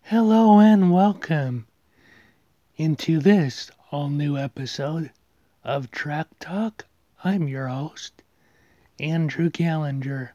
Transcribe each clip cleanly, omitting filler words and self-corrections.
Hello and welcome into this all new episode of Track Talk. I'm your host, Andrew Gallinger.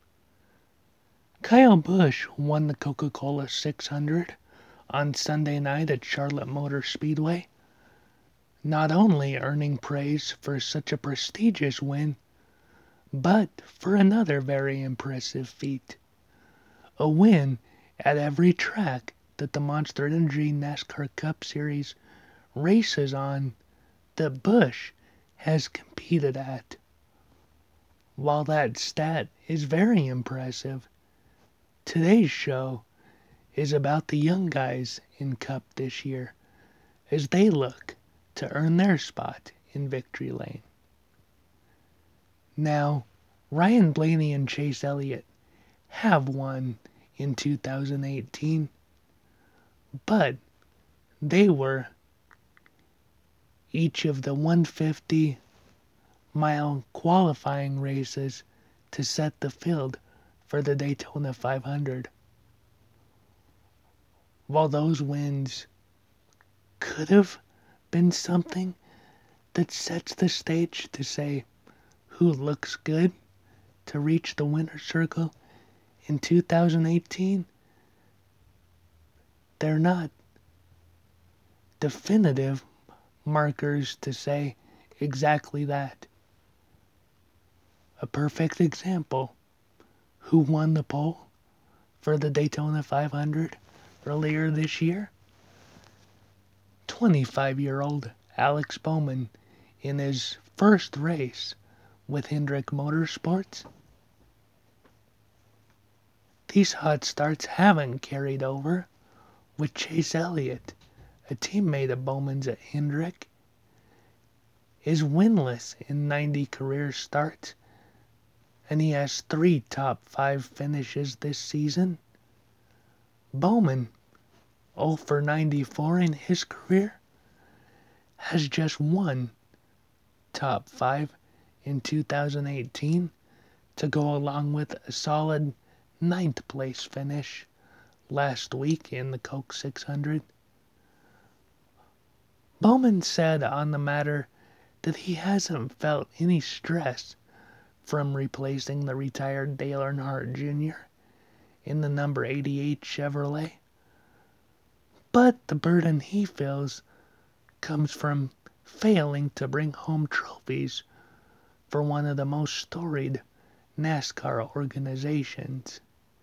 Kyle Busch won the Coca-Cola 600 on Sunday night at Charlotte Motor Speedway, not only earning praise for such a prestigious win, but for another very impressive feat. A win at every track that the Monster Energy NASCAR Cup Series races on that Busch has competed at. While that stat is very impressive, today's show is about the young guys in Cup this year as they look to earn their spot in victory lane. Now, Ryan Blaney and Chase Elliott have won in 2018, but they were each of the 150-mile qualifying races to set the field for the Daytona 500. While those wins could have been something that sets the stage to say who looks good to reach the winner's circle in 2018, they're not definitive markers to say exactly that. A perfect example: who won the pole for the Daytona 500 earlier this year? 25-year-old Alex Bowman in his first race with Hendrick Motorsports. These hot starts haven't carried over with Chase Elliott, a teammate of Bowman's at Hendrick, is winless in 90 career starts, and he has 3 top 5 finishes this season. Bowman, 0 for 94 in his career, has just 1 top 5 in 2018 to go along with a solid 9th place finish last week in the Coke 600. Bowman said on the matter that he hasn't felt any stress from replacing the retired Dale Earnhardt Jr. in the number 88 Chevrolet, but the burden he feels comes from failing to bring home trophies for one of the most storied NASCAR organizations.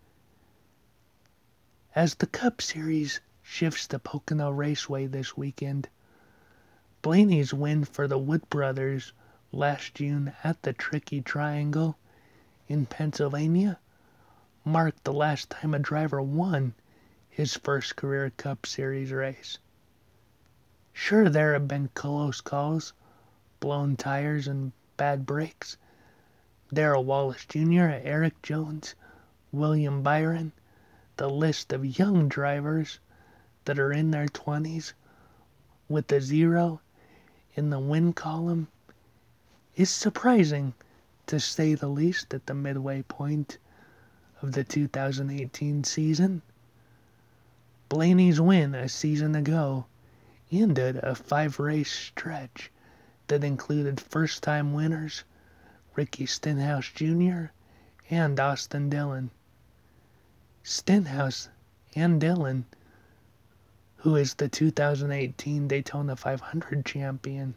As the Cup Series shifts to Pocono Raceway this weekend, Blaney's win for the Wood Brothers last June at the Tricky Triangle in Pennsylvania marked the last time a driver won his first career Cup Series race. Sure, there have been close calls, blown tires, and bad breaks. Darrell Wallace Jr., Eric Jones, William Byron, the list of young drivers that are in their 20s with a 0 in the win column is surprising, to say the least, at the midway point of the 2018 season. Blaney's win a season ago ended a 5-race stretch that included first-time winners Ricky Stenhouse Jr. and Austin Dillon. Stenhouse and Dillon, who is the 2018 Daytona 500 champion,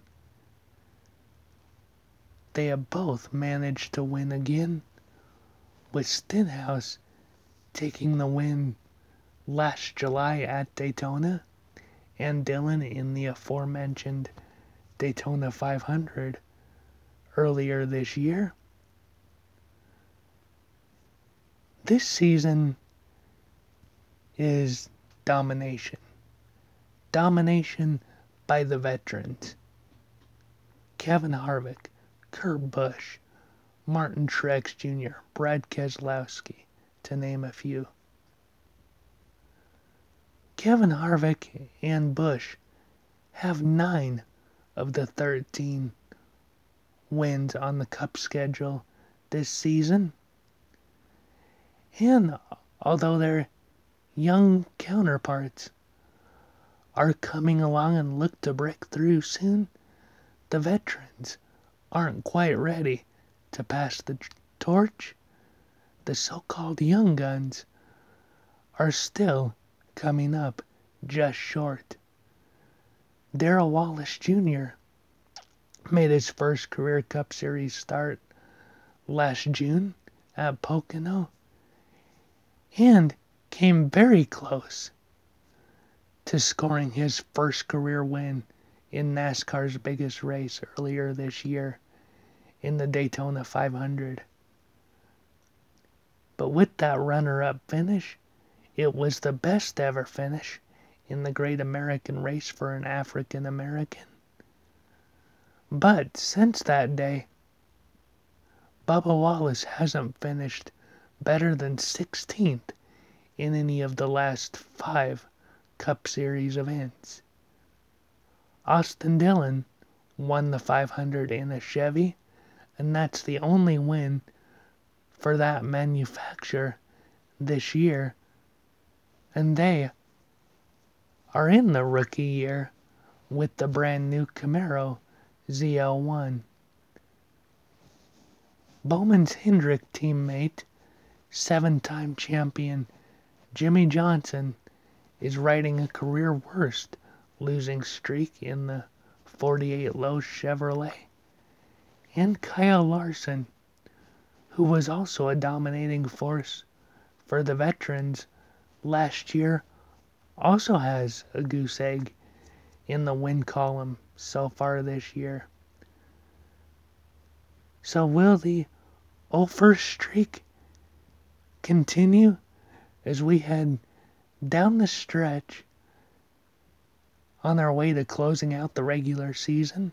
they have both managed to win again, with Stenhouse taking the win last July at Daytona, and Dillon in the aforementioned Daytona 500 earlier this year. This season is domination. Domination by the veterans. Kevin Harvick, Kurt Busch, Martin Truex Jr., Brad Keselowski, to name a few. Kevin Harvick and Busch have 9 of the 13 wins on the Cup schedule this season. And although they're young counterparts are coming along and look to break through soon. The veterans aren't quite ready to pass the torch. The so-called young guns are still coming up just short. Darrell Wallace Jr. made his first career Cup Series start last June at Pocono and came very close to scoring his first career win in NASCAR's biggest race earlier this year in the Daytona 500. But with that runner-up finish, it was the best ever finish in the Great American Race for an African American. But since that day, Bubba Wallace hasn't finished better than 16th in any of the last 5 Cup Series events. Austin Dillon won the 500 in a Chevy, and that's the only win for that manufacturer this year. And they are in the rookie year with the brand new Camaro ZL1. Bowman's Hendrick teammate, 7-time champion Jimmie Johnson, is riding a career worst losing streak in the 48 Lowe's Chevrolet. And Kyle Larson, who was also a dominating force for the veterans last year, also has a goose egg in the win column so far this year. So will the 0-1 streak continue as we head down the stretch on our way to closing out the regular season?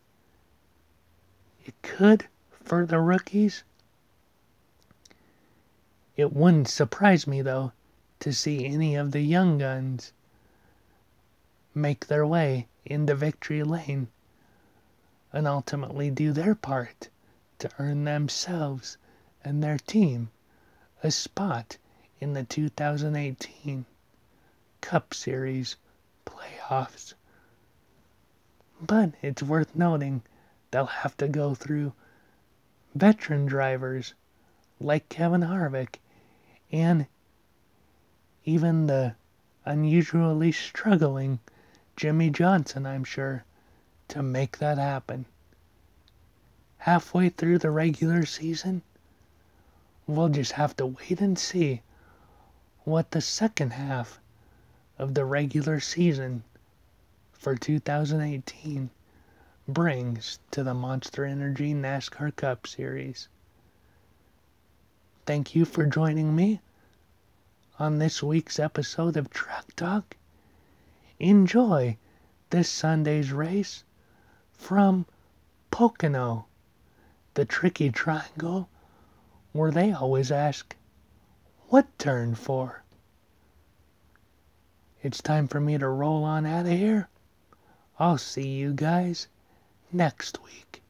It could for the rookies. It wouldn't surprise me, though, to see any of the young guns make their way into victory lane and ultimately do their part to earn themselves and their team a spot in the 2018 Cup Series playoffs. But it's worth noting they'll have to go through veteran drivers like Kevin Harvick and even the unusually struggling Jimmie Johnson, I'm sure, to make that happen. Halfway through the regular season, we'll just have to wait and see what the second half of the regular season for 2018 brings to the Monster Energy NASCAR Cup Series. Thank you for joining me on this week's episode of Track Talk. Enjoy this Sunday's race from Pocono, the tricky triangle where they always ask, what turn for? It's time for me to roll on out of here. I'll see you guys next week.